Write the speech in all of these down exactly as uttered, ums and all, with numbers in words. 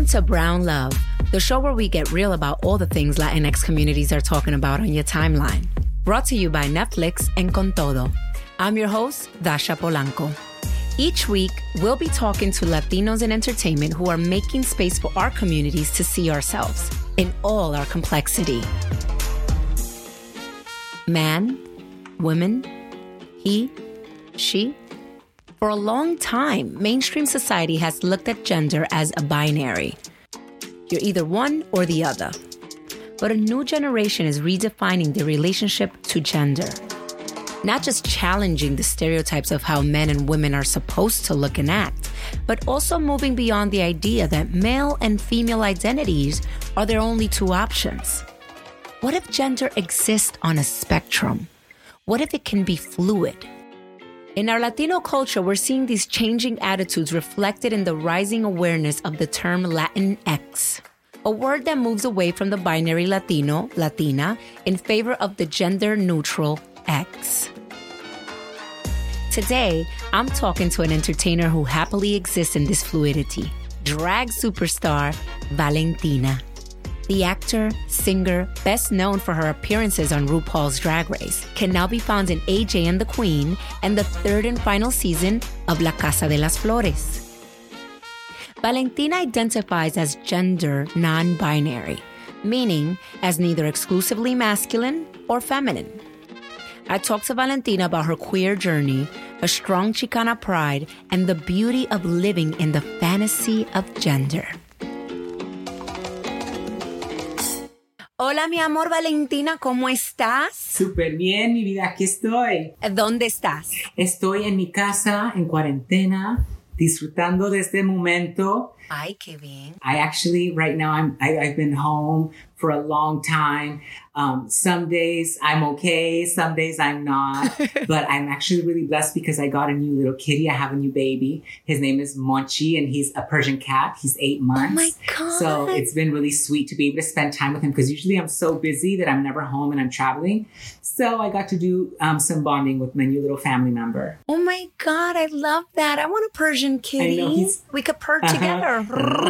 Welcome to Brown Love, the show where we get real about all the things Latinx communities are talking about on your timeline. Brought to you by Netflix and Con Todo. I'm your host, Dasha Polanco. Each week, we'll be talking to Latinos in entertainment who are making space for our communities to see ourselves in all our complexity. Man, woman, he, she. For a long time, mainstream society has looked at gender as a binary. You're either one or the other. But a new generation is redefining the relationship to gender. Not just challenging the stereotypes of how men and women are supposed to look and act, but also moving beyond the idea that male and female identities are their only two options. What if gender exists on a spectrum? What if it can be fluid? In our Latino culture, we're seeing these changing attitudes reflected in the rising awareness of the term Latinx, a word that moves away from the binary Latino, Latina, in favor of the gender-neutral X. Today, I'm talking to an entertainer who happily exists in this fluidity, drag superstar Valentina. The actor, singer, best known for her appearances on RuPaul's Drag Race, can now be found in A J and the Queen and the third and final season of La Casa de las Flores. Valentina identifies as gender non-binary, meaning as neither exclusively masculine or feminine. I talked to Valentina about her queer journey, her strong Chicana pride, and the beauty of living in the fantasy of gender. Hola, mi amor Valentina, ¿cómo estás? Súper bien, mi vida, aquí estoy. ¿Dónde estás? Estoy en mi casa, en cuarentena, disfrutando de este momento. Ay, qué bien. I actually, right now, I'm, I, I've been home for a long time. Um, some days I'm okay, some days I'm not. But I'm actually really blessed because I got a new little kitty. I have a new baby. His name is Monchi, and he's a Persian cat. He's eight months. Oh my God. So it's been really sweet to be able to spend time with him because usually I'm so busy that I'm never home and I'm traveling. So I got to do um, some bonding with my new little family member. Oh my God, I love that. I want a Persian kitty. I know, he's... We could purr Uh-huh. together.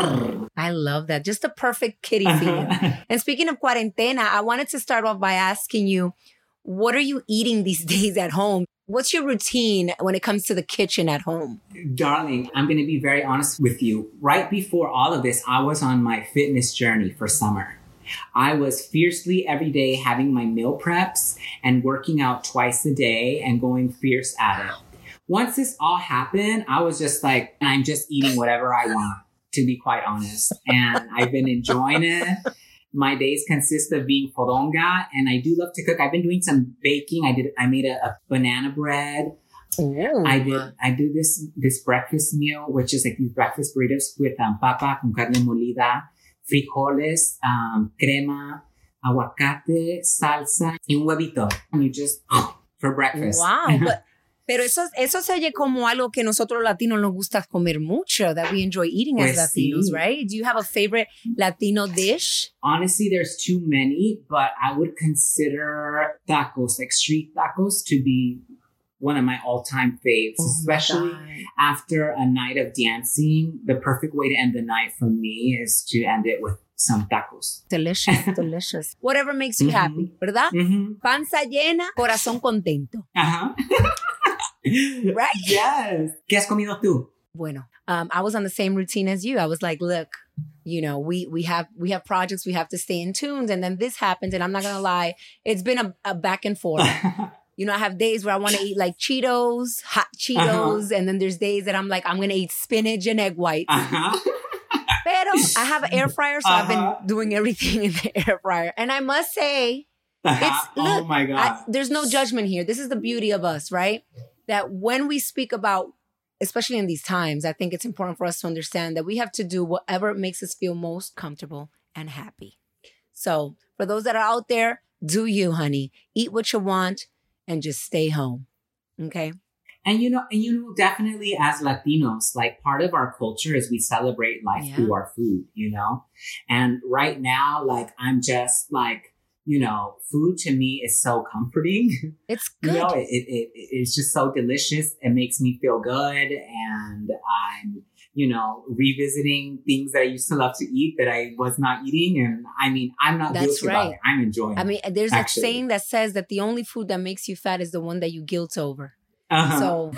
I love that. Just the perfect kitty for you. And speaking of cuarentena, I wanted to start off by asking you, what are you eating these days at home? What's your routine when it comes to the kitchen at home? Darling, I'm going to be very honest with you. Right before all of this, I was on my fitness journey for summer. I was fiercely every day having my meal preps and working out twice a day and going fierce at it. Once this all happened, I was just like, I'm just eating whatever I want, to be quite honest. And I've been enjoying it. My days consist of being fodonga, and I do love to cook. I've been doing some baking. I did. I made a, a banana bread. Ooh. I did. I do this this breakfast meal, which is like these breakfast burritos with um, papa con carne molida, frijoles, um, crema, aguacate, salsa, y un huevito. And you just for breakfast. Wow. But, pero eso, eso se oye como algo que nosotros latinos nos gusta comer mucho, that we enjoy eating Pues as Latinos, sí. right? Do you have a favorite Latino dish? Honestly, there's too many, but I would consider tacos, like street tacos, to be one of my all-time faves, Oh especially after a night of dancing. The perfect way to end the night for me is to end it with some tacos. Delicious, delicious. Whatever makes you Mm-hmm. happy, ¿verdad? Mm-hmm. Panza llena, corazón contento. Uh-huh. Right? Yes. ¿Qué has comido tú? Bueno, um, I was on the same routine as you. I was like, look, you know, we we have we have projects, we have to stay in tune. And then this happened, and I'm not gonna lie, it's been a, a back and forth. You know, I have days where I want to eat like Cheetos, hot Cheetos, uh-huh. and then there's days that I'm like, I'm gonna eat spinach and egg whites. Uh-huh. Pero I have an air fryer, so uh-huh. I've been doing everything in the air fryer. And I must say, it's look, oh my God. I, there's no judgment here. This is the beauty of us, right? That when we speak about, especially in these times, I think it's important for us to understand that we have to do whatever makes us feel most comfortable and happy. So for those that are out there, do you, honey. Eat what you want and just stay home. Okay? And you know, and you know, definitely as Latinos, like part of our culture is we celebrate life Yeah. through our food, you know? And right now, like, I'm just like, you know, food to me is so comforting. It's good. You know, it, it, it it's just so delicious. It makes me feel good. And I'm you know, revisiting things that I used to love to eat that I was not eating. And I mean, I'm not That's guilty right. about it. I'm enjoying it. I mean, there's actually. a saying that says that the only food that makes you fat is the one that you guilt over. Uh-huh. So,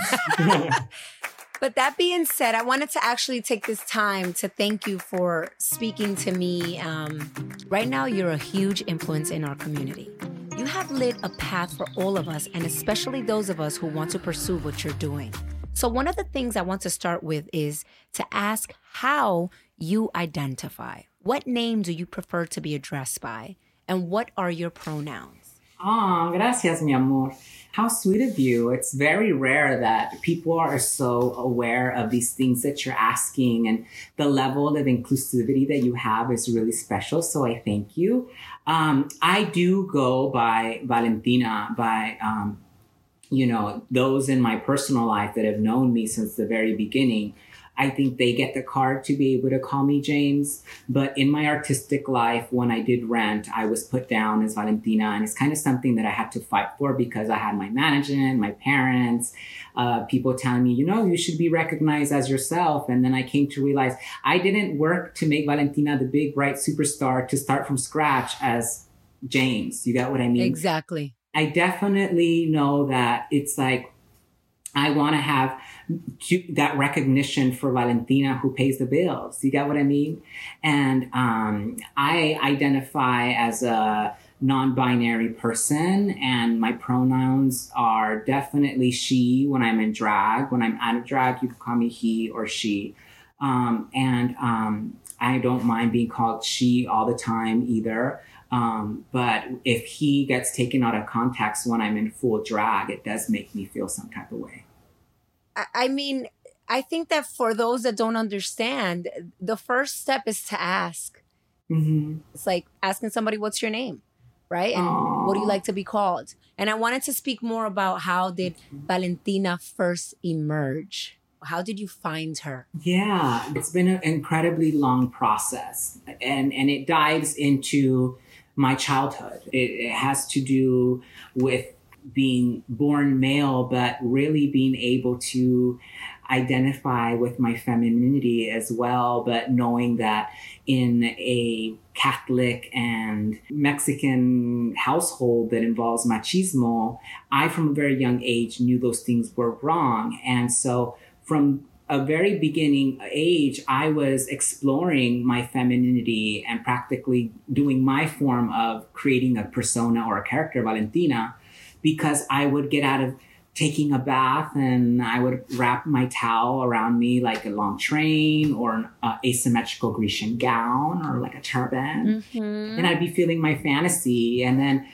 but that being said, I wanted to actually take this time to thank you for speaking to me. Um, right now, you're a huge influence in our community. You have lit a path for all of us, and especially those of us who want to pursue what you're doing. So one of the things I want to start with is to ask how you identify. What name do you prefer to be addressed by? And what are your pronouns? Oh, gracias, mi amor. How sweet of you. It's very rare that people are so aware of these things that you're asking, and the level of inclusivity that you have is really special. So I thank you. Um, I do go by Valentina, by, um, you know, those in my personal life that have known me since the very beginning. I think they get the card to be able to call me James. But in my artistic life, when I did Rent, I was put down as Valentina. And it's kind of something that I had to fight for because I had my management, my parents, uh, people telling me, you know, you should be recognized as yourself. And then I came to realize I didn't work to make Valentina the big, bright superstar to start from scratch as James. You got what I mean? Exactly. I definitely know that it's like, I want to have to, that recognition for Valentina who pays the bills. You got what I mean? And um, I identify as a non-binary person, and my pronouns are definitely she when I'm in drag. When I'm out of drag, you can call me he or she. Um, and um, I don't mind being called she all the time either. Um, but if he gets taken out of context when I'm in full drag, it does make me feel some type of way. I mean, I think that for those that don't understand, the first step is to ask. Mm-hmm. It's like asking somebody, what's your name? Right? And Aww. What do you like to be called? And I wanted to speak more about how did Valentina first emerge? How did you find her? Yeah, it's been an incredibly long process, and, and it dives into my childhood. It, it has to do with being born male, but really being able to identify with my femininity as well, but knowing that in a Catholic and Mexican household that involves machismo, I from a very young age knew those things were wrong. And so from a very beginning age, I was exploring my femininity and practically doing my form of creating a persona or a character, Valentina, because I would get out of taking a bath and I would wrap my towel around me like a long train or an uh, asymmetrical Grecian gown or like a turban. Mm-hmm. And I'd be feeling my fantasy. And then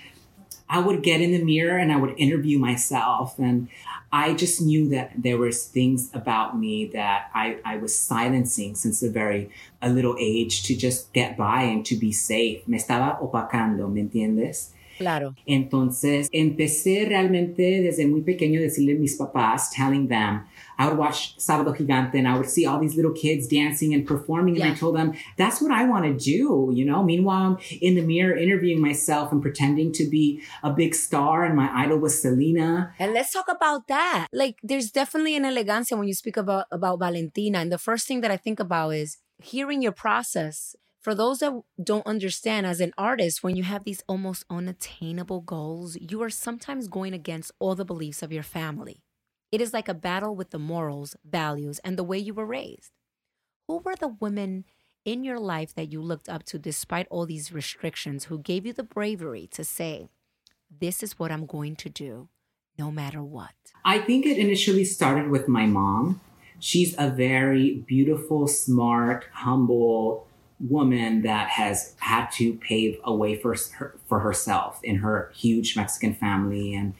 I would get in the mirror and I would interview myself. And I just knew that there was things about me that I, I was silencing since a very a little age to just get by and to be safe. Me estaba opacando, ¿me entiendes? Claro. Entonces, empecé realmente desde muy pequeño a decirle a mis papás, telling them, I would watch Sábado Gigante and I would see all these little kids dancing and performing. And yeah. I told them, that's what I want to do, you know? Meanwhile, I'm in the mirror interviewing myself and pretending to be a big star, and my idol was Selena. And let's talk about that. Like, there's definitely an elegancia when you speak about, about Valentina. And the first thing that I think about is hearing your process. For those that don't understand, as an artist, when you have these almost unattainable goals, you are sometimes going against all the beliefs of your family. It is like a battle with the morals, values, and the way you were raised. Who were the women in your life that you looked up to despite all these restrictions, who gave you the bravery to say, this is what I'm going to do, no matter what? I think it initially started with my mom. She's a very beautiful, smart, humble woman that has had to pave a way for her, for herself in her huge Mexican family. And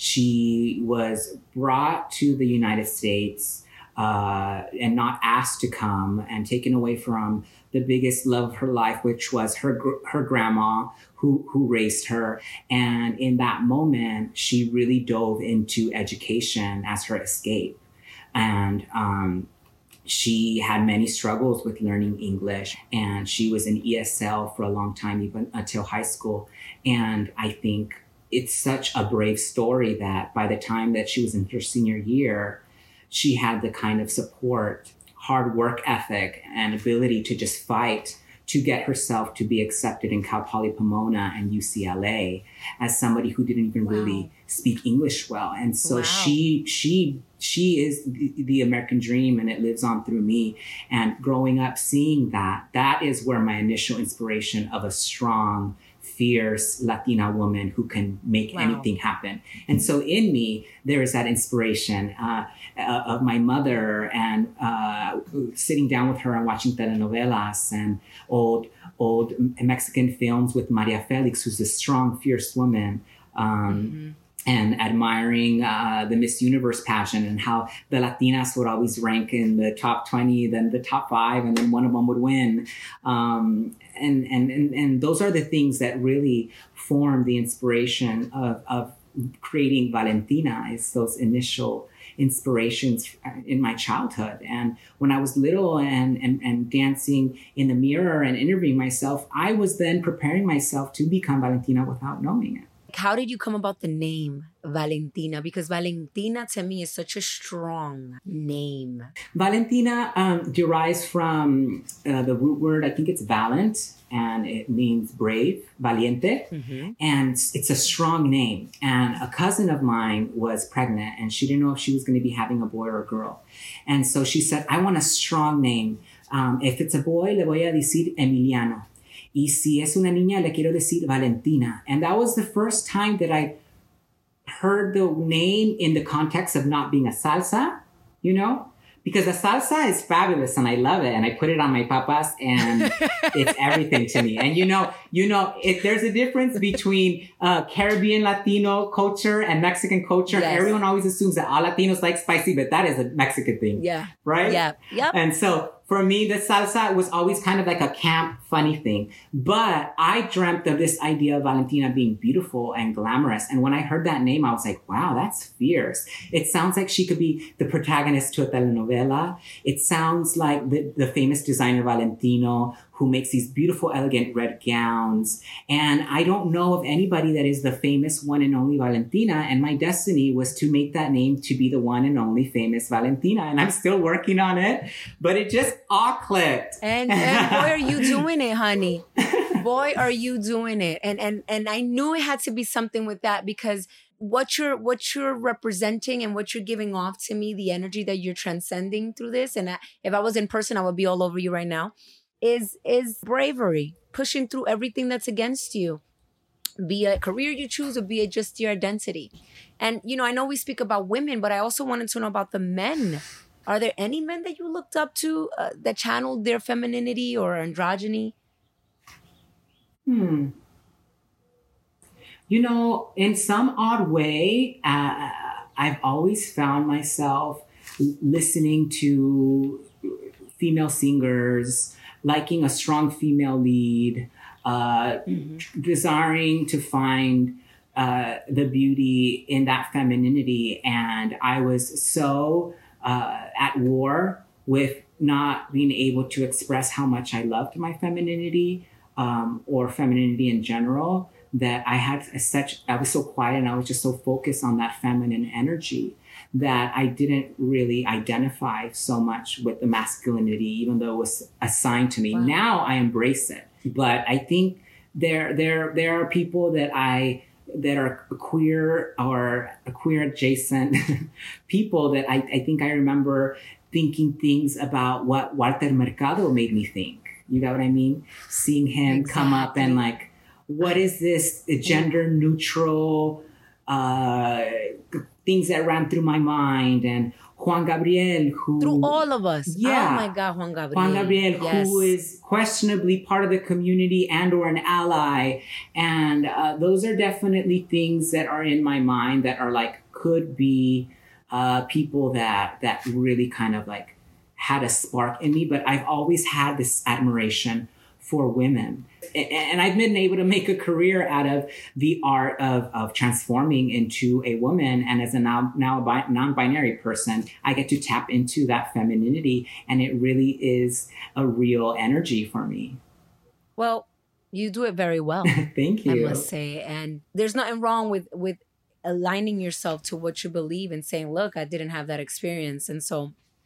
she was brought to the United States uh, and not asked to come, and taken away from the biggest love of her life, which was her her grandma who, who raised her. And in that moment, she really dove into education as her escape. And um, she had many struggles with learning English, and she was in E S L for a long time, even until high school. And I think it's such a brave story that by the time that she was in her senior year, she had the kind of support hard work ethic and ability to just fight to get herself to be accepted in Cal Poly Pomona and U C L A as somebody who didn't even wow. really speak English well. And so wow. she, she, she is the, the American dream, and it lives on through me. And growing up seeing that, that is where my initial inspiration of a strong, fierce Latina woman who can make wow. anything happen. And so in me, there is that inspiration uh, uh, of my mother and uh, sitting down with her and watching telenovelas and old old Mexican films with Maria Felix, who's a strong, fierce woman. Um, mm-hmm. And admiring uh, the Miss Universe pageant and how the Latinas would always rank in the top twenty, then the top five, and then one of them would win. Um, and, and, and, and those are the things that really form the inspiration of, of creating Valentina, is those initial inspirations in my childhood. And when I was little and, and, and dancing in the mirror and interviewing myself, I was then preparing myself to become Valentina without knowing it. How did you come about the name Valentina? Because Valentina to me is such a strong name. Valentina um, derives from uh, the root word, I think it's valent, and it means brave, valiente. Mm-hmm. And it's a strong name. And a cousin of mine was pregnant and she didn't know if she was going to be having a boy or a girl. And so she said, I want a strong name. Um, if it's a boy, le voy a decir Emiliano. Y si es una niña, le quiero decir Valentina. And that was the first time that I heard the name in the context of not being a salsa, you know? Because the salsa is fabulous and I love it. And I put it on my papas and it's everything to me. And you know, you know, if there's a difference between uh, Caribbean Latino culture and Mexican culture. Yes. Everyone always assumes that all Latinos like spicy, but that is a Mexican thing. Yeah. Right? Yeah. Yep. And so for me, the salsa was always kind of like a camp funny thing. But I dreamt of this idea of Valentina being beautiful and glamorous. And when I heard that name, I was like, wow, that's fierce. It sounds like she could be the protagonist to a telenovela. It sounds like the, the famous designer Valentino, who makes these beautiful, elegant red gowns. And I don't know of anybody that is the famous one and only Valentina. And my destiny was to make that name to be the one and only famous Valentina. And I'm still working on it, but it just all clicked. And, and boy, are you doing it, honey. Boy, are you doing it. And, and, and I knew it had to be something with that, because what you're, what you're representing and what you're giving off to me, the energy that you're transcending through this. And I, if I was in person, I would be all over you right now. is is bravery, pushing through everything that's against you, be it a career you choose or be it just your identity. And, you know, I know we speak about women, but I also wanted to know about the men. Are there any men that you looked up to uh, that channeled their femininity or androgyny? Hmm. You know, in some odd way, uh, I've always found myself listening to female singers, liking a strong female lead, uh, mm-hmm. desiring to find uh, the beauty in that femininity. And I was so uh, at war with not being able to express how much I loved my femininity um, or femininity in general, that I had such, I was so quiet and I was just so focused on that feminine energy that I didn't really identify so much with the masculinity, even though it was assigned to me. Wow. Now I embrace it. But I think there, there, there are people that I, that are queer or queer adjacent people that I, I think I remember thinking things about what Walter Mercado made me think. You know what I mean? Seeing him exactly. come up and like, what is this gender neutral uh, things that ran through my mind? And Juan Gabriel, who... Through all of us. Yeah. Oh my God, Juan Gabriel. Juan Gabriel, yes. who is questionably part of the community and or an ally. And uh, those are definitely things that are in my mind that are like, could be uh, people that that really kind of like had a spark in me. But I've always had this admiration for women. And I've been able to make a career out of the art of, of transforming into a woman. And as a now, now a non-binary person, I get to tap into that femininity. And it really is a real energy for me. Well, you do it very well. Thank you. I must say. And there's nothing wrong with, with aligning yourself to what you believe and saying, look, I didn't have that experience. And so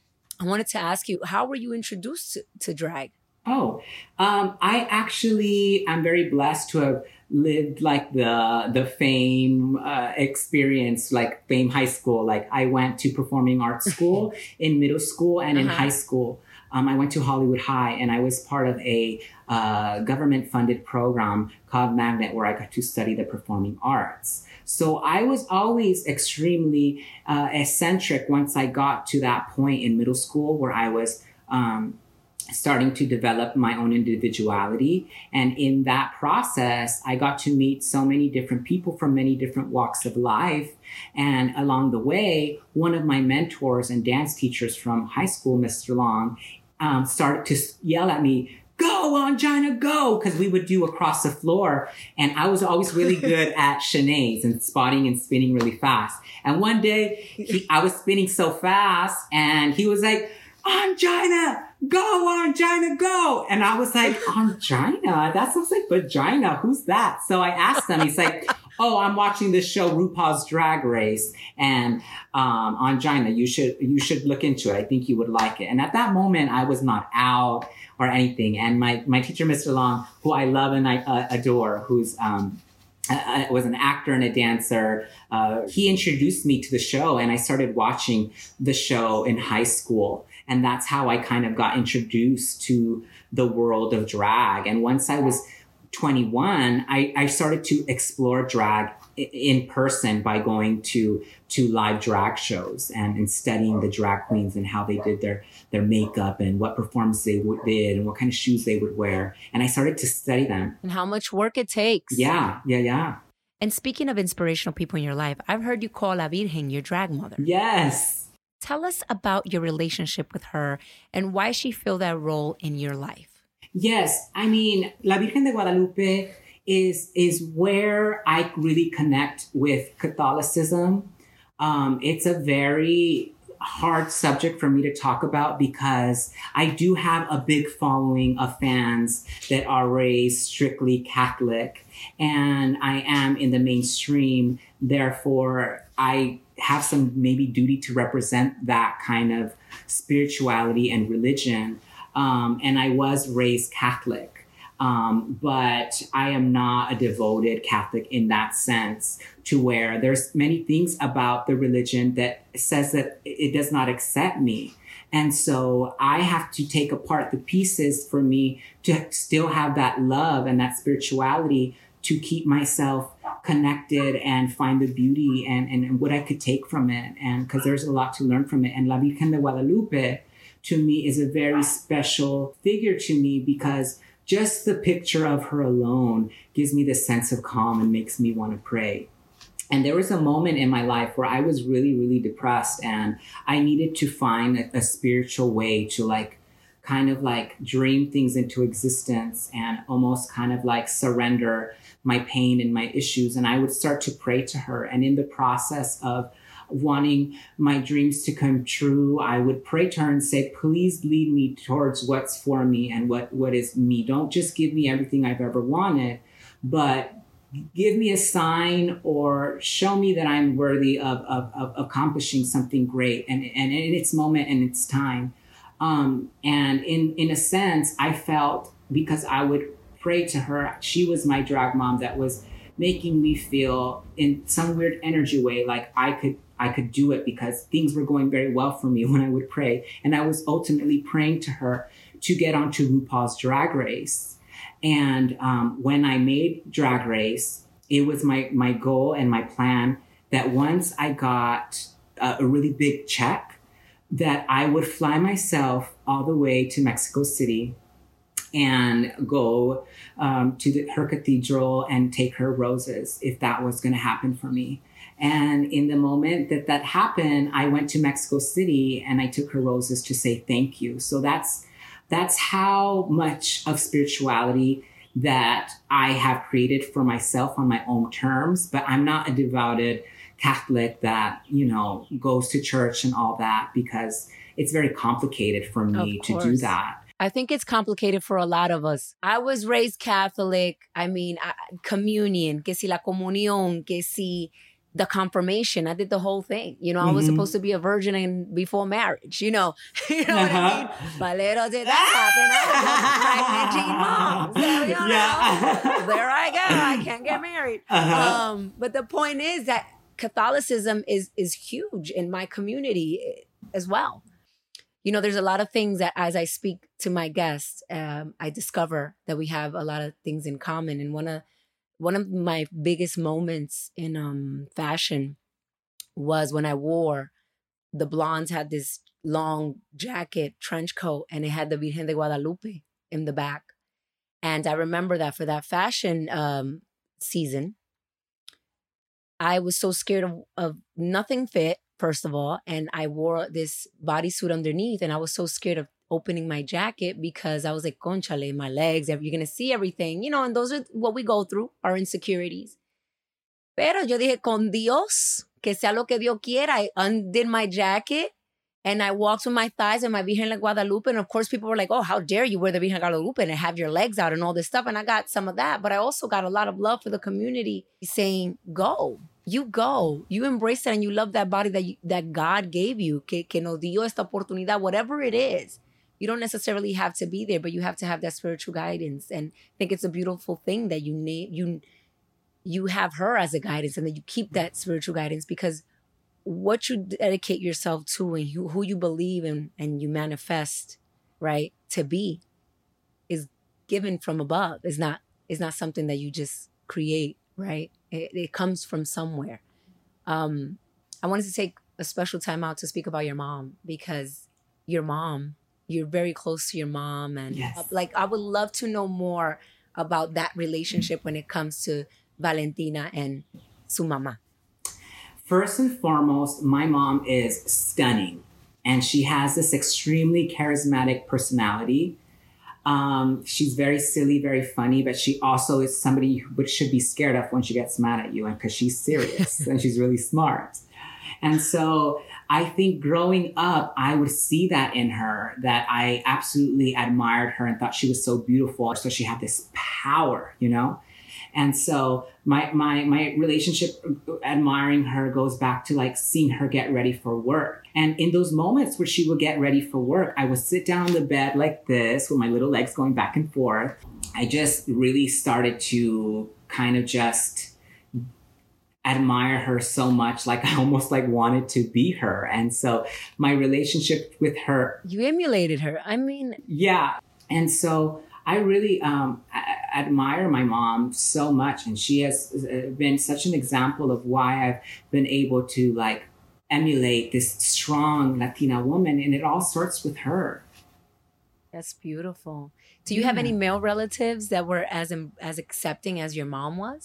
I wanted to ask you, how were you introduced to, to drag? Oh, um, I actually am very blessed to have lived like the the fame uh, experience, like fame high school. Like I went to performing arts school in middle school and in Uh-huh. high school. Um, I went to Hollywood High and I was part of a uh, government funded program called Magnet where I got to study the performing arts. So I was always extremely uh, eccentric once I got to that point in middle school where I was um, starting to develop my own individuality. And in that process, I got to meet so many different people from many different walks of life. And along the way, one of my mentors and dance teachers from high school, Mister Long, um, started to yell at me, "Go, Angina, go!" Because we would do across the floor. And I was always really good at chaînés and spotting and spinning really fast. And one day, he, I was spinning so fast, and he was like, "Angina, go, Angina, go." And I was like, "Angina? That sounds like vagina. Who's that?" So I asked him, he's like, "Oh, I'm watching this show, RuPaul's Drag Race. And, um, Angina, you should, you should look into it. I think you would like it." And at that moment, I was not out or anything. And my, my teacher, Mister Long, who I love and I uh, adore, who's, um, I was an actor and a dancer. Uh, he introduced me to the show and I started watching the show in high school. And that's how I kind of got introduced to the world of drag. And once I was twenty-one, I, I started to explore drag in person by going to to live drag shows and, and studying the drag queens and how they did their their makeup and what performance they w- did and what kind of shoes they would wear. And I started to study them. And how much work it takes. Yeah, yeah, yeah. And speaking of inspirational people in your life, I've heard you call La Virgen your drag mother. Yes. Tell us about your relationship with her and why she filled that role in your life. Yes. I mean, La Virgen de Guadalupe is, is where I really connect with Catholicism. Um, it's a very hard subject for me to talk about because I do have a big following of fans that are raised strictly Catholic, and I am in the mainstream. Therefore, I have some maybe duty to represent that kind of spirituality and religion. Um, and I was raised Catholic. Um, but I am not a devoted Catholic in that sense, to where there's many things about the religion that says that it does not accept me. And so I have to take apart the pieces for me to still have that love and that spirituality to keep myself connected and find the beauty and, and, and what I could take from it. And because there's a lot to learn from it. And La Virgen de Guadalupe, to me, is a very special figure to me because just the picture of her alone gives me this sense of calm and makes me want to pray. And there was a moment in my life where I was really, really depressed and I needed to find a, a spiritual way to like kind of like dream things into existence and almost kind of like surrender my pain and my issues. And I would start to pray to her. And in the process of wanting my dreams to come true, I would pray to her and say, "Please lead me towards what's for me and what, what is me. Don't just give me everything I've ever wanted, but give me a sign or show me that I'm worthy of, of, of accomplishing something great and, and in its moment and its time." Um, and in, in a sense, I felt, because I would pray to her, she was my drag mom that was making me feel in some weird energy way like I could I could do it because things were going very well for me when I would pray. And I was ultimately praying to her to get onto RuPaul's Drag Race. And um, when I made Drag Race, it was my, my goal and my plan that once I got a, a really big check, that I would fly myself all the way to Mexico City and go um, to the, her cathedral and take her roses if that was going to happen for me. And in the moment that that happened, I went to Mexico City and I took her roses to say thank you. So that's that's how much of spirituality that I have created for myself on my own terms. But I'm not a devoted Catholic that, you know, goes to church and all that, because it's very complicated for me to do that. I think it's complicated for a lot of us. I was raised Catholic. I mean, I, communion, que si la comunión, que si the confirmation. I did the whole thing. You know, I was Mhm. supposed to be a virgin in, before marriage, you know. You know Uh-huh. what I mean? But little did that happen. I was a pregnant teen mom. So, you Yeah. know, there I go. I can't get married. Uh-huh. Um, but the point is that Catholicism is is huge in my community as well. You know, there's a lot of things that as I speak to my guests, um, I discover that we have a lot of things in common. And one of one of my biggest moments in um, fashion was when I wore the blondes had this long jacket, trench coat, and it had the Virgen de Guadalupe in the back. And I remember that for that fashion um, season, I was so scared of, of nothing fit, first of all. And I wore this bodysuit underneath, and I was so scared of opening my jacket because I was like, conchale, my legs, you're going to see everything, you know, and those are what we go through, our insecurities. Pero yo dije, con Dios, que sea lo que Dios quiera. I undid my jacket and I walked with my thighs and my Virgen de Guadalupe. And of course, people were like, oh, how dare you wear the Virgen de Guadalupe and have your legs out and all this stuff. And I got some of that. But I also got a lot of love for the community saying, go. You go. You embrace that and you love that body that you, that God gave you. Que, que nos dio esta oportunidad, whatever it is. You don't necessarily have to be there, but you have to have that spiritual guidance. And I think it's a beautiful thing that you name you you have her as a guidance and that you keep that spiritual guidance, because what you dedicate yourself to and who, who you believe in and you manifest, right, to be is given from above. It's not, it's not something that you just create, right? It, it comes from somewhere. Um, I wanted to take a special time out to speak about your mom, because your mom, you're very close to your mom. And Yes. like, I would love to know more about that relationship when it comes to Valentina and su mamá. First and foremost, my mom is stunning, and she has this extremely charismatic personality. Um, she's very silly, very funny, but she also is somebody who should be scared of when she gets mad at you, and because she's serious and she's really smart. And so I think growing up, I would see that in her, that I absolutely admired her and thought she was so beautiful. So she had this power, you know? And so my, my, my relationship admiring her goes back to like seeing her get ready for work. And in those moments where she would get ready for work, I would sit down on the bed like this with my little legs going back and forth. I just really started to kind of just admire her so much. Like I almost like wanted to be her. And so my relationship with her. You emulated her. I mean. Yeah. And so I really um, I admire my mom so much. And she has been such an example of why I've been able to like emulate this strong Latina woman. And it all starts with her. That's beautiful. Do you yeah. have any male relatives that were as as accepting as your mom was?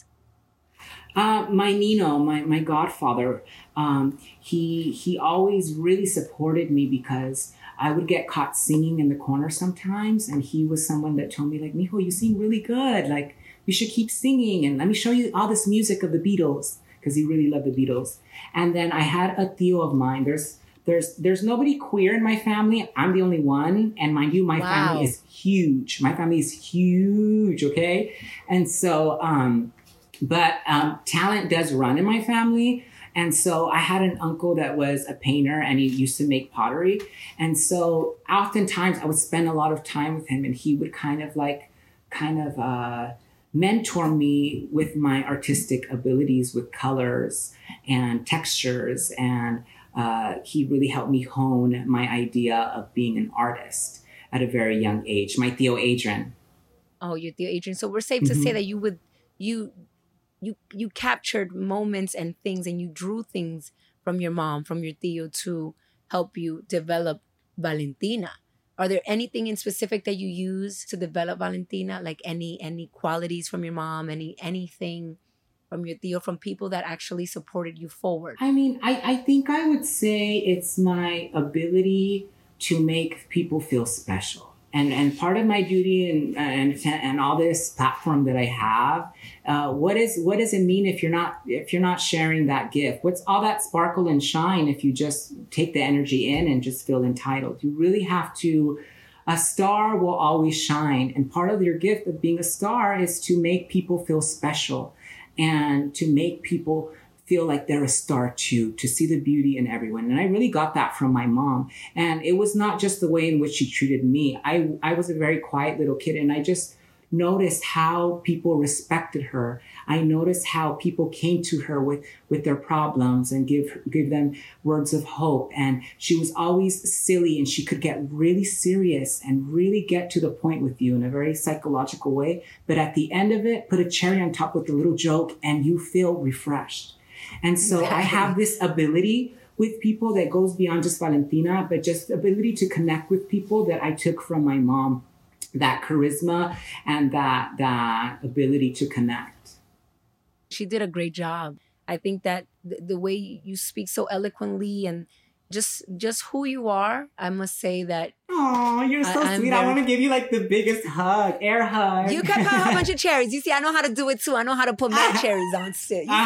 Uh, my Nino, my, my godfather, um, he he always really supported me because I would get caught singing in the corner sometimes. And he was someone that told me like, Mijo, you sing really good. Like you should keep singing. And let me show you all this music of the Beatles, because he really loved the Beatles. And then I had a tío of mine. There's there's there's nobody queer in my family. I'm the only one. And mind you, my wow. family is huge. My family is huge. Okay. And so, um, but um, talent does run in my family. And so I had an uncle that was a painter and he used to make pottery. And so oftentimes I would spend a lot of time with him and he would kind of like, kind of uh, mentor me with my artistic abilities with colors and textures. And uh, he really helped me hone my idea of being an artist at a very young age. My tío Adrian. Oh, your tío Adrian. So we're safe to mm-hmm. say that you would, you... You you captured moments and things and you drew things from your mom, from your tío to help you develop Valentina. Are there anything in specific that you use to develop Valentina? Like any any qualities from your mom, any anything from your tío, from people that actually supported you forward? I mean, I, I think I would say it's my ability to make people feel special. And and part of my duty and and and all this platform that I have, uh, what is what does it mean if you're not if you're not sharing that gift? What's all that sparkle and shine if you just take the energy in and just feel entitled? You really have to. A star will always shine, and part of your gift of being a star is to make people feel special, and to make people feel like they're a star too, to see the beauty in everyone. And I really got that from my mom. And it was not just the way in which she treated me. I, I was a very quiet little kid, and I just noticed how people respected her. I noticed how people came to her with, with their problems and give, give them words of hope. And she was always silly, and she could get really serious and really get to the point with you in a very psychological way. But at the end of it, put a cherry on top with a little joke, and you feel refreshed. And so I have this ability with people that goes beyond just Valentina, but just ability to connect with people that I took from my mom. That charisma and that that ability to connect. She did a great job. I think that the, the way you speak so eloquently and just just who you are, I must say that. Oh, you're so I, sweet. Very... I want to give you like the biggest hug, air hug. You can put a whole bunch of cherries. You see, I know how to do it too. I know how to put mad cherries on still. You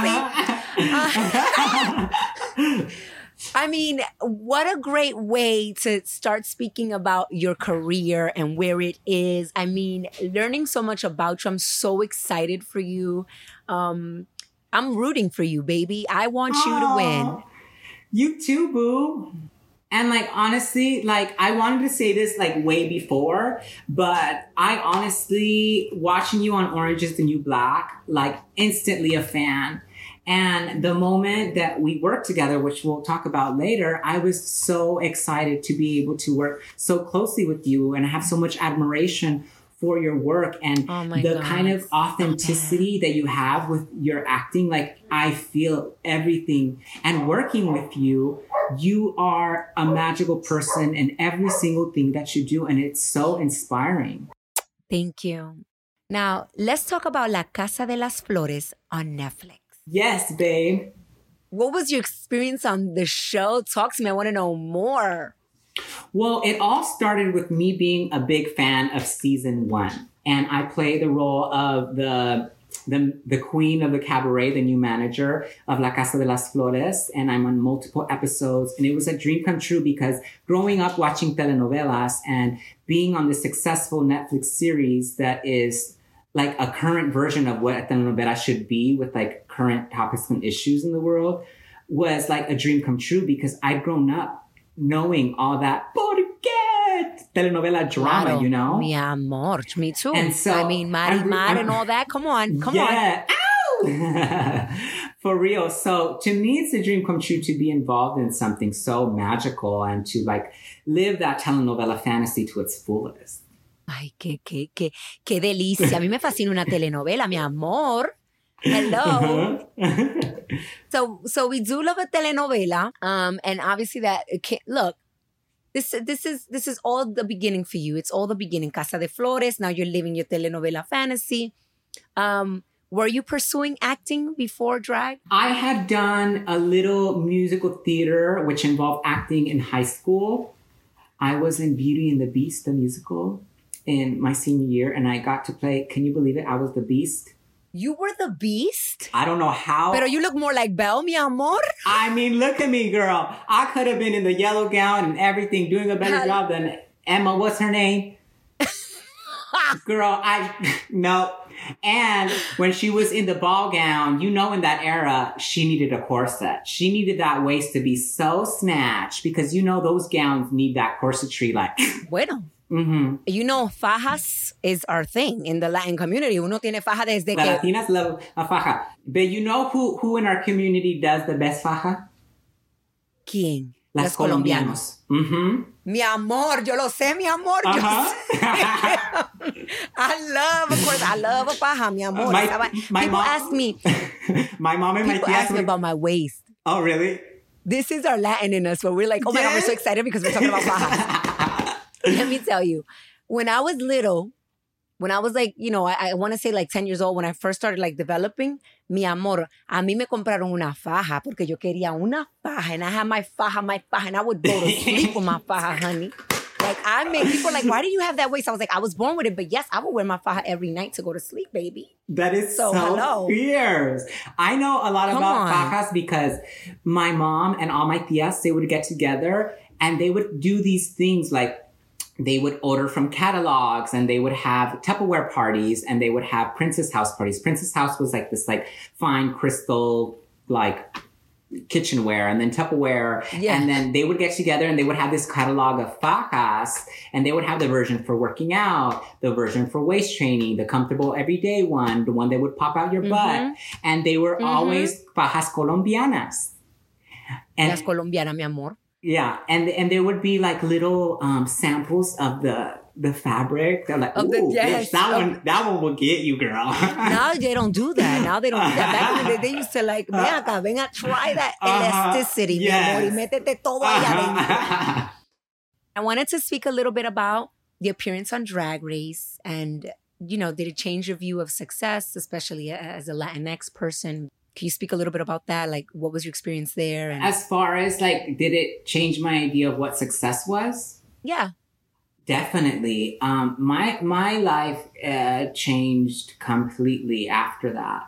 uh-huh. see? Uh, I mean, what a great way to start speaking about your career and where it is. I mean, learning so much about you. I'm so excited for you. Um, I'm rooting for you, baby. I want you to win. You too, boo. And like, honestly, like I wanted to say this like way before, but I honestly, watching you on Orange is the New Black, like instantly a fan. And the moment that we worked together, which we'll talk about later, I was so excited to be able to work so closely with you. And I have so much admiration for your work and oh the God. kind of authenticity that you have with your acting. Like I feel everything. And working with you, you are a magical person in every single thing that you do. And it's so inspiring. Thank you. Now, let's talk about La Casa de las Flores on Netflix. Yes, babe. What was your experience on the show? Talk to me. I want to know more. Well, it all started with me being a big fan of season one. And I play the role of the, the, the queen of the cabaret, the new manager of La Casa de las Flores. And I'm on multiple episodes. And it was a dream come true because growing up watching telenovelas and being on this successful Netflix series that is like a current version of what a telenovela should be with like current topics and issues in the world was like a dream come true because I'd grown up knowing all that ¿Por qué? Telenovela drama, claro, you know? Mi amor, me too. And so, I mean, Mari Mar and all that. Come on, come yeah. on. Ow! For real. So to me, it's a dream come true to be involved in something so magical and to like live that telenovela fantasy to its fullest. Ay, qué, qué, qué, qué delicia. A mí me fascina una telenovela, mi amor. Hello. so, so we do love a telenovela. Um, and obviously that, look, this, this is, this is all the beginning for you. It's all the beginning. Casa de Flores. Now you're living your telenovela fantasy. Um, were you pursuing acting before drag? I had done a little musical theater, which involved acting in high school. I was in Beauty and the Beast, the musical, in my senior year, and I got to play, can you believe it? I was the Beast. You were the Beast? I don't know how. Pero you look more like Belle, mi amor. I mean, look at me, girl. I could have been in the yellow gown and everything, doing a better job than Emma, what's her name? Girl, I, no. And when she was in the ball gown, you know, in that era, she needed a corset. She needed that waist to be so snatched because, you know, those gowns need that corsetry like. Bueno. Mm-hmm. You know, fajas is our thing in the Latin community. Uno tiene faja desde La que... Latinas love a faja. But you know who, who in our community does the best faja? ¿Quién? Las Los colombianos. Mm-hmm. Mi amor, yo lo sé, mi amor. Uh-huh. I love, of course, I love a faja, mi amor. My, my people mom, ask me... my mom and my People tia ask me about my waist. Oh, really? This is our Latin in us where we're like, oh my yes. God, we're so excited because we're talking about fajas. Let me tell you, when I was little, when I was like, you know, I, I want to say like ten years old, when I first started like developing, mi amor, a mí me compraron una faja porque yo quería una faja and I had my faja, my faja, and I would go to sleep with my faja, honey. Like I made people like, why do you have that waist? I was like, I was born with it, but yes, I would wear my faja every night to go to sleep, baby. That is so, so hello. fierce. I know a lot Come about on. fajas because my mom and all my tias, they would get together and they would do these things like they would order from catalogs and they would have Tupperware parties and they would have Princess House parties. Princess House was like this like fine crystal like kitchenware and then Tupperware. Yeah. And then they would get together and they would have this catalog of fajas, and they would have the version for working out, the version for waist training, the comfortable everyday one, the one that would pop out your Mm-hmm. butt. And they were Mm-hmm. always fajas colombianas. And Las colombiana, mi amor. yeah, and and there would be like little um, samples of the the fabric. They're like, Of the- ooh, yes, bitch, that of- one that one will get you, girl. Now they don't do that. Now they don't do that. Back in the day, they used to like, ven acá, ven a try that Uh-huh. elasticity, mi Yes. amor, y métete todo allá adentro. I wanted to speak a little bit about the appearance on Drag Race, and, you know, did it change your view of success, especially as a Latinx person? Can you speak a little bit about that? Like, what was your experience there? And As far as like, did it change my idea of what success was? yeah, Definitely. Um, my my life uh, changed completely after that.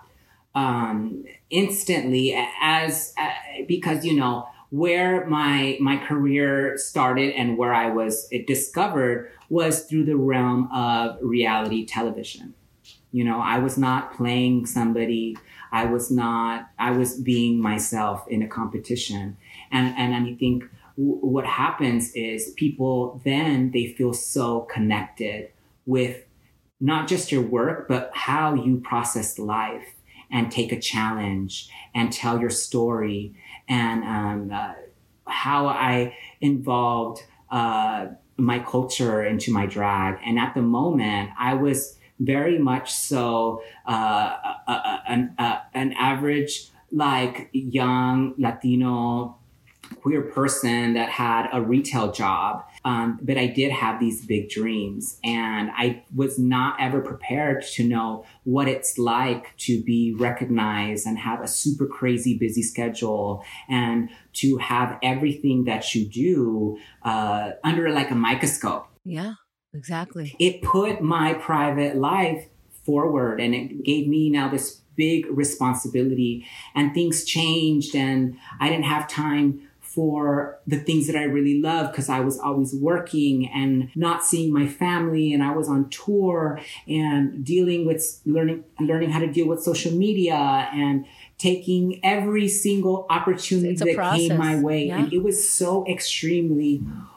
Um, instantly, as uh, because you know where my my career started and where I was it discovered was through the realm of reality television. You know, I was not playing somebody. I was not. I was being myself in a competition, and and I think what happens is people then they feel so connected with not just your work, but how you process life and take a challenge and tell your story, and um, uh, how I involved uh, my culture into my drag. And at the moment, I was very much so uh, a, a, an, a, an average, like young Latino queer person that had a retail job. Um, but I did have these big dreams, and I was not ever prepared to know what it's like to be recognized and have a super crazy busy schedule and to have everything that you do uh, under like a microscope. yeah, exactly. It put my private life forward, and it gave me now this big responsibility, and things changed, and I didn't have time for the things that I really love because I was always working and not seeing my family, and I was on tour and dealing with learning learning how to deal with social media and taking every single opportunity It's a that process. came my way. Yeah. And it was so extremely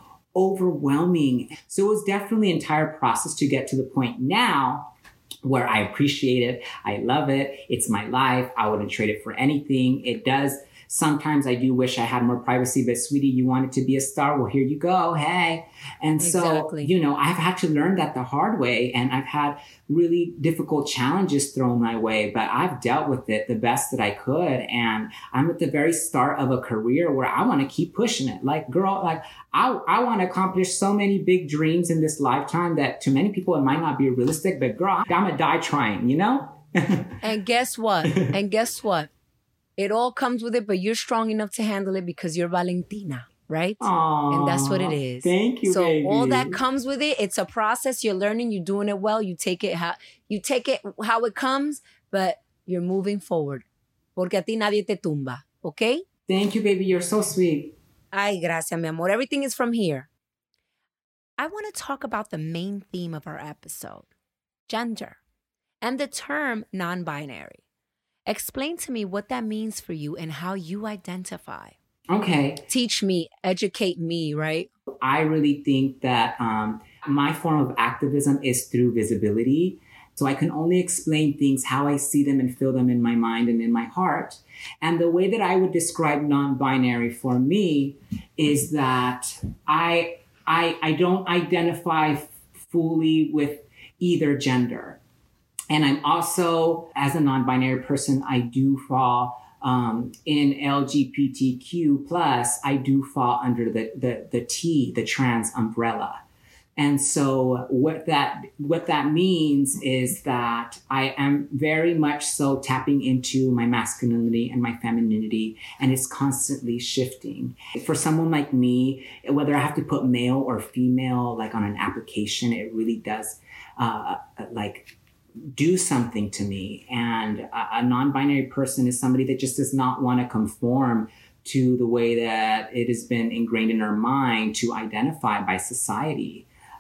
overwhelming. So it was definitely an entire process to get to the point now where I appreciate it. I love it. It's my life. I wouldn't trade it for anything. It does. Sometimes I do wish I had more privacy, but sweetie, you wanted to be a star. Well, here you go. Hey. And so, Exactly. you know, I've had to learn that the hard way, and I've had really difficult challenges thrown my way, but I've dealt with it the best that I could. And I'm at the very start of a career where I want to keep pushing it. Like, girl, like I, I want to accomplish so many big dreams in this lifetime that to many people, it might not be realistic, but girl, I'm going to die trying, you know? And guess what? And guess what? It all comes with it, but you're strong enough to handle it because you're Valentina, right? Aww, And that's what it is. Thank you, so baby. all that comes with it. It's a process. You're learning. You're doing it well. You take it how you take it how it comes, but you're moving forward. Porque a ti nadie te tumba. Okay? Thank you, baby. You're so sweet. Ay, gracias, mi amor. Everything is from here. I want to talk about the main theme of our episode, gender, and the term non-binary. Explain to me what that means for you and how you identify. Okay. Teach me, educate me, right? I really think that um, my form of activism is through visibility. So I can only explain things how I see them and feel them in my mind and in my heart. And the way that I would describe non-binary for me is that I, I, I don't identify fully with either gender. And I'm also, as a non-binary person, I do fall um, in L G B T Q plus, I do fall under the, the, the T, the trans umbrella. And so what that, what that means is that I am very much so tapping into my masculinity and my femininity, and it's constantly shifting. For someone like me, whether I have to put male or female, like on an application, it really does, uh, like, do something to me. And a, a non-binary person is somebody that just does not want to conform to the way that it has been ingrained in our mind to identify by society.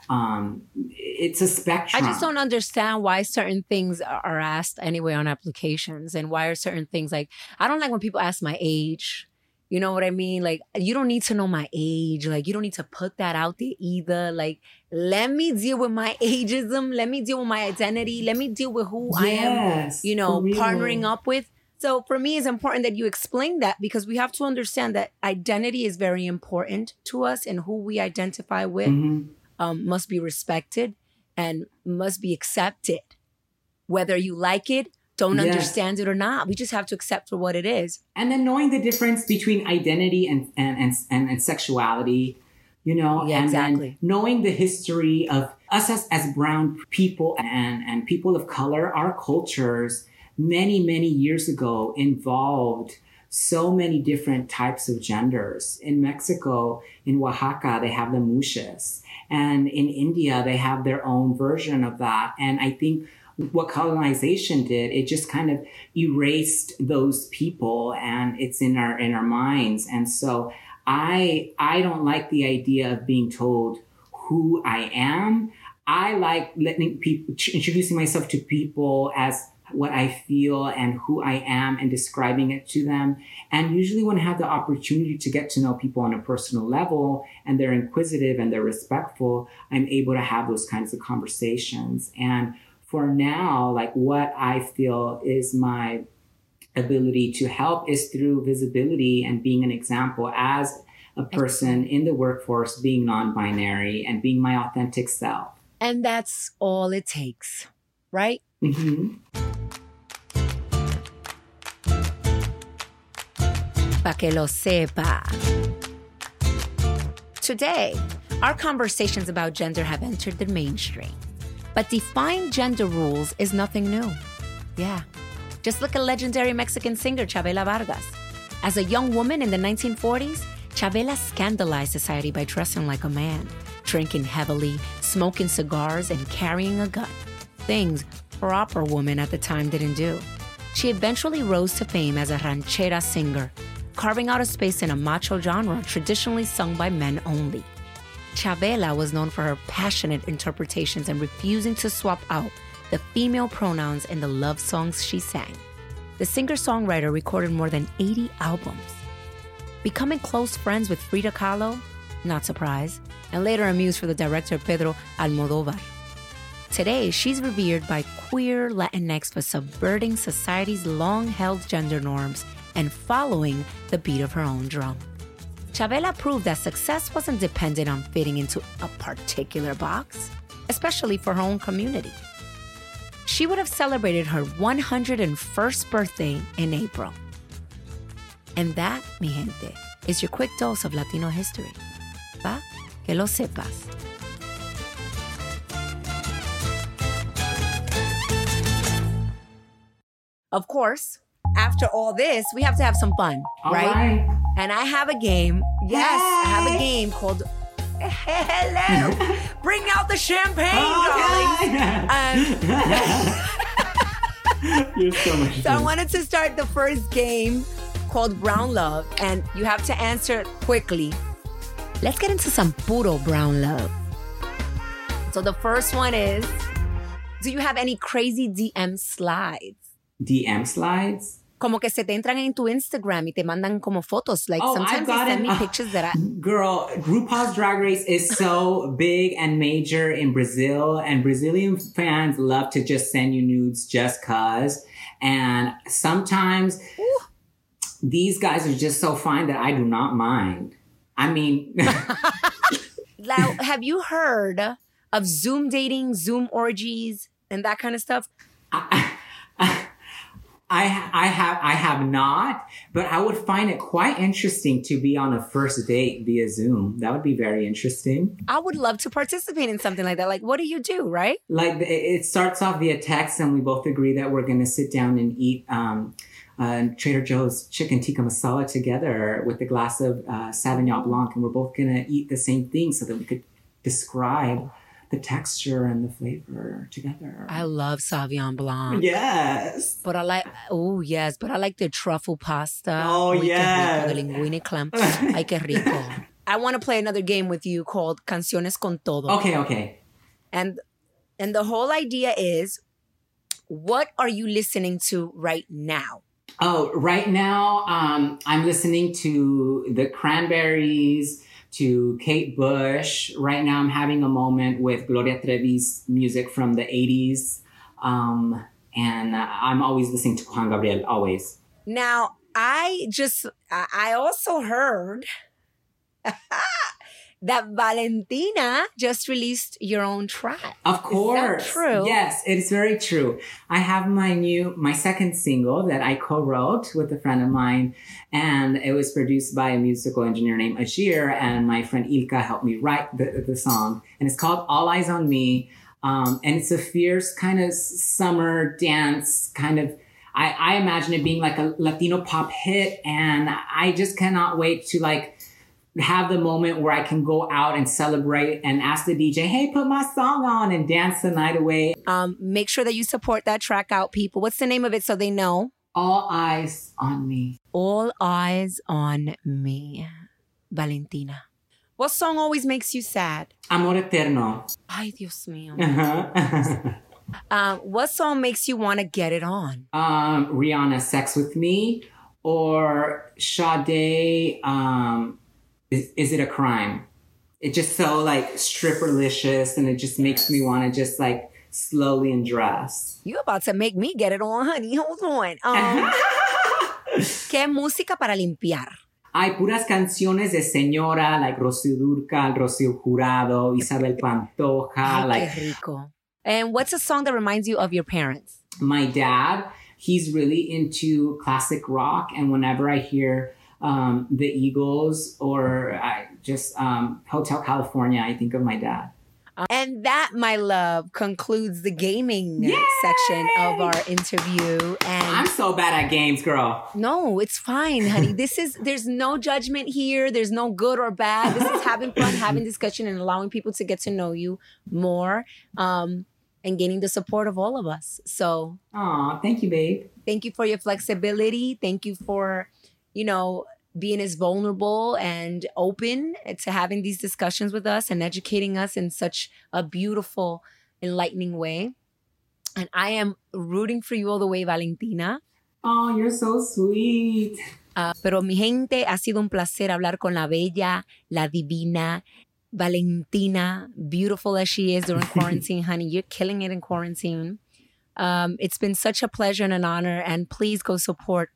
Um, it's a spectrum. I just don't understand why certain things are asked anyway on applications, and why are certain things like, I don't like when people ask my age. You know what I mean? Like, you don't need to know my age. Like, you don't need to put that out there either. Like, let me deal with my ageism. Let me deal with my identity. Let me deal with who yes, I am, you know, partnering up with. So for me, it's important that you explain that, because we have to understand that identity is very important to us, and who we identify with mm-hmm. um, must be respected and must be accepted. Whether you like it, don't yes. understand it or not. We just have to accept for what it is. And then knowing the difference between identity and and and, and, and sexuality, you know, yeah, and exactly. then knowing the history of us as, as brown people and, and people of color, our cultures many, many years ago involved so many different types of genders. In Mexico, in Oaxaca, they have the muxes. And in India, they have their own version of that. And I think what colonization did, it just kind of erased those people, and it's in our in our minds. And so I I don't like the idea of being told who I am. I like letting people, introducing myself to people as what I feel and who I am, and describing it to them. And usually when I have the opportunity to get to know people on a personal level, and they're inquisitive and they're respectful, I'm able to have those kinds of conversations. And for now, like, what I feel is my ability to help is through visibility and being an example as a person in the workforce, being non-binary and being my authentic self. And that's all it takes, right? Mm-hmm. Pa que lo sepa. Today, our conversations about gender have entered the mainstream. But defying gender rules is nothing new. Yeah. Just look at legendary Mexican singer Chavela Vargas. As a young woman in the nineteen forties, Chavela scandalized society by dressing like a man, drinking heavily, smoking cigars, and carrying a gun. Things proper women at the time didn't do. She eventually rose to fame as a ranchera singer, carving out a space in a macho genre traditionally sung by men only. Chavela was known for her passionate interpretations and refusing to swap out the female pronouns in the love songs she sang. The singer-songwriter recorded more than eighty albums. Becoming close friends with Frida Kahlo, not surprised, and later a muse for the director Pedro Almodóvar. Today, she's revered by queer Latinx for subverting society's long-held gender norms and following the beat of her own drum. Chavela proved that success wasn't dependent on fitting into a particular box, especially for her own community. She would have celebrated her one hundred first birthday in April. And that, mi gente, is your quick dose of Latino history. Pa que lo sepas. Of course, after all this, we have to have some fun, all right? right? And I have a game. Yes, hey. I have a game called Hello. Bring out the champagne, oh, darlings. Um, You're so much so fun. I wanted to start the first game called Brown Love, and you have to answer quickly. Let's get into some puro brown love. So the first one is, do you have any crazy D M slides? D M slides? Como que se te entran en tu Instagram y te mandan como fotos. Like, oh, sometimes they send me uh, pictures that I... Girl, RuPaul's Drag Race is so big and major in Brazil. And Brazilian fans love to just send you nudes just cause. And sometimes Ooh. These guys are just so fine that I do not mind. I mean... Now, have you heard of Zoom dating, Zoom orgies, and that kind of stuff? I, I, I, I have I have not, but I would find it quite interesting to be on a first date via Zoom. That would be very interesting. I would love to participate in something like that. Like, what do you do, right? Like, it starts off via text, and we both agree that we're going to sit down and eat um, uh, Trader Joe's chicken tikka masala together with a glass of uh, Sauvignon Blanc, and we're both going to eat the same thing so that we could describe the texture and the flavor together. I love Sauvignon Blanc. Yes. But I like, oh, yes, but I like the truffle pasta. Oh, Uy, yes. Qué rico, the linguine clam. Ay, qué rico. I want to play another game with you called Canciones con Todo. Okay, okay. And and the whole idea is, what are you listening to right now? Oh, right now, um, I'm listening to the Cranberries, to Kate Bush. Right now, I'm having a moment with Gloria Trevi's music from the eighties. Um, and uh, I'm always listening to Juan Gabriel, always. Now, I just, I also heard that Valentina just released your own track. Of course. Is that true? Yes, it's very true. I have my new, my second single that I co-wrote with a friend of mine, and it was produced by a musical engineer named Ajir, and my friend Ilka helped me write the, the song, and it's called All Eyes on Me. Um, and it's a fierce kind of summer dance kind of, I, I imagine it being like a Latino pop hit, and I just cannot wait to like have the moment where I can go out and celebrate and ask the D J, hey, put my song on and dance the night away. Um, make sure that you support that track out, people. What's the name of it so they know? All Eyes on Me. All Eyes on Me. Valentina. What song always makes you sad? Amor Eterno. Ay, Dios mío. Uh-huh. um, what song makes you want to get it on? Um, Rihanna, Sex With Me, or Sade, um, Is, is It a Crime? It just so like stripperlicious, and it just makes me want to just like slowly undress. You about to make me get it on, honey. Hold on. Um, ¿Qué música para limpiar? Hay puras canciones de señora, like Rocío Dúrcal, Rocío Jurado, Isabel Pantoja. Ay, like, qué rico. And what's a song that reminds you of your parents? My dad, he's really into classic rock, and whenever I hear um, the Eagles or I just um, Hotel California, I think of my dad. And that, my love, concludes the gaming Yay! section of our interview. And I'm so bad at games, girl. no, it's fine, honey. This is, there's no judgment here. There's no good or bad. This is having fun, having discussion, and allowing people to get to know you more, um, and gaining the support of all of us. So Aw, thank you, babe. thank you for your flexibility. Thank you for, you know, being as vulnerable and open to having these discussions with us and educating us in such a beautiful, enlightening way. And I am rooting for you all the way, Valentina. Oh, you're so sweet. Uh, pero mi gente, ha sido un placer hablar con la bella, la divina, Valentina, beautiful as she is during quarantine, honey. You're killing it in quarantine. Um, it's been such a pleasure and an honor. And please go support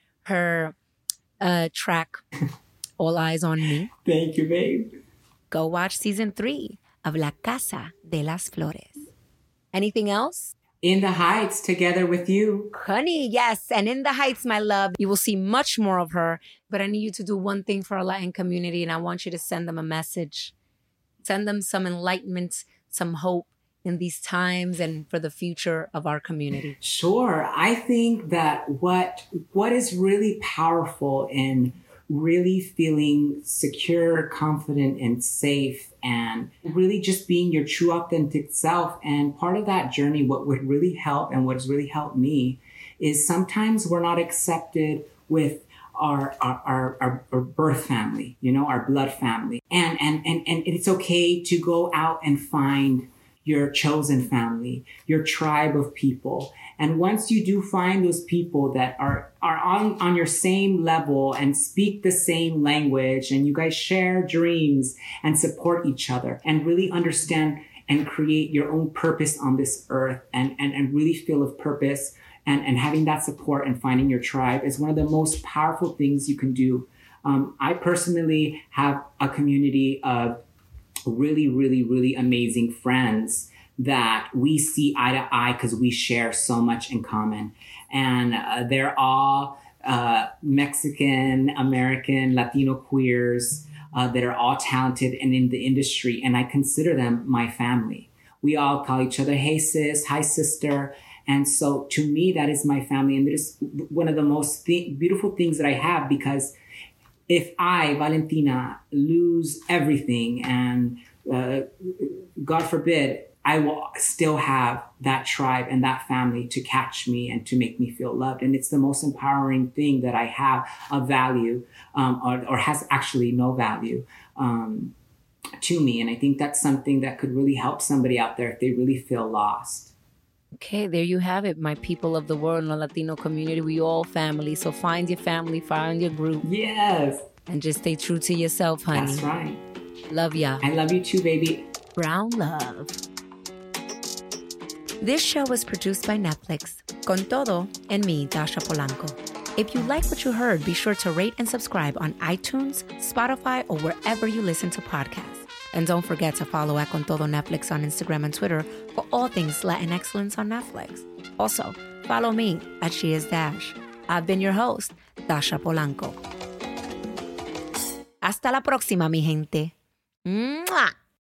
her uh, track, All Eyes on Me. Thank you, babe. Go watch season three of La Casa de las Flores. Anything else? In the Heights, together with you. Honey, yes. And In the Heights, my love, you will see much more of her. But I need you to do one thing for our Latin community, and I want you to send them a message. Send them some enlightenment, some hope in these times and for the future of our community. Sure. I think that what what is really powerful in really feeling secure, confident, and safe, and really just being your true authentic self. And part of that journey, what would really help and what's really helped me is sometimes we're not accepted with our our, our, our, our birth family, you know, our blood family. And, and, and, and it's okay to go out and find your chosen family, your tribe of people. And once you do find those people that are, are on, on your same level and speak the same language, and you guys share dreams and support each other and really understand and create your own purpose on this earth, and, and, and really feel of purpose, and, and having that support and finding your tribe is one of the most powerful things you can do. Um, I personally have a community of really, really, really amazing friends that we see eye to eye because we share so much in common. And uh, they're all uh, Mexican, American, Latino queers uh, that are all talented and in the industry. And I consider them my family. We all call each other, hey sis, hi sister. And so to me, that is my family. And it is one of the most th- beautiful things that I have, because if I, Valentina, lose everything and uh, God forbid, I will still have that tribe and that family to catch me and to make me feel loved. And it's the most empowering thing that I have of value, um, or, or has actually no value. um, to me. And I think that's something that could really help somebody out there if they really feel lost. Okay, there you have it, my people of the world and the Latino community. We all family. So find your family, find your group. Yes. And just stay true to yourself, honey. That's right. Love ya. I love you too, baby. Brown love. This show was produced by Netflix, Con Todo, and me, Dasha Polanco. If you like what you heard, be sure to rate and subscribe on iTunes, Spotify, or wherever you listen to podcasts. And don't forget to follow at Con Todo Netflix on Instagram and Twitter for all things Latin excellence on Netflix. Also, follow me at She Is Dash. I've been your host, Dasha Polanco. Hasta la próxima, mi gente. Mwah!